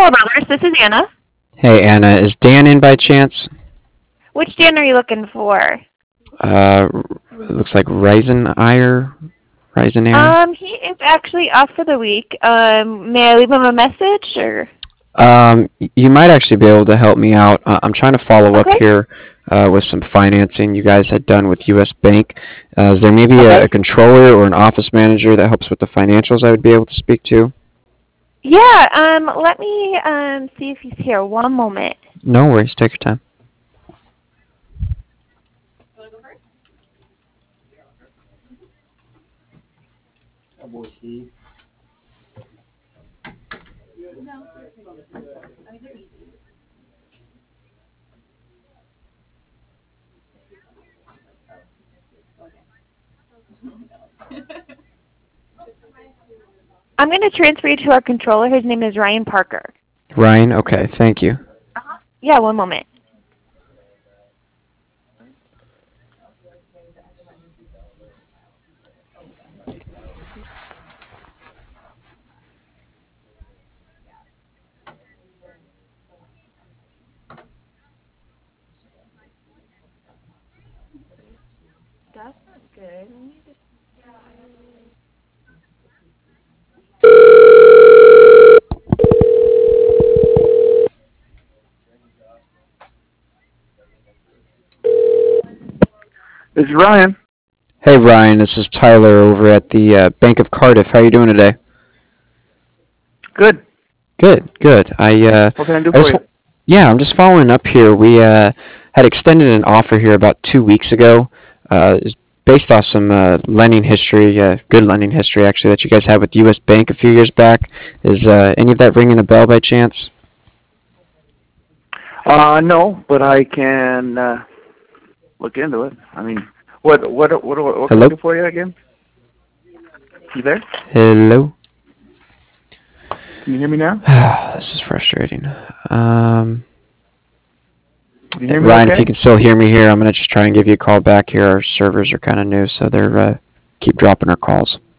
Toll Brothers, this is Anna. Hey, Anna, is Dan in by chance? Which Dan are you looking for? Looks like Ryzen Air. He is actually off for the week. May I leave him a message, or? You might actually be able to help me out. I'm trying to follow up Okay. here with some financing you guys had done with U.S. Bank. Is there maybe Okay. a controller or an office manager that helps with the financials I would be able to speak to? Yeah, let me see if he's here. One moment. No worries. Take your time. I'm going to transfer you to our controller. His name is Ryan Parker. Ryan? Okay, thank you. Yeah, one moment. That's not good. This is Ryan. Hey, Ryan, this is Tyler over at the Bank of Cardiff. How are you doing today? Good. Good, good. What can I do I for just, you? yeah, I'm just following up here. We had extended an offer here about 2 weeks ago. It's based off some lending history, good lending history actually, that you guys had with U.S. Bank a few years back. Is any of that ringing a bell by chance? No, but I can look into it. I mean, what can Hello? I do for you again? You there? Hello? Can you hear me now? This is frustrating. Ryan, Can you hear me if you okay? can still hear me here, I'm going to just try and give you a call back here. Our servers are kind of new, so they're keep dropping our calls.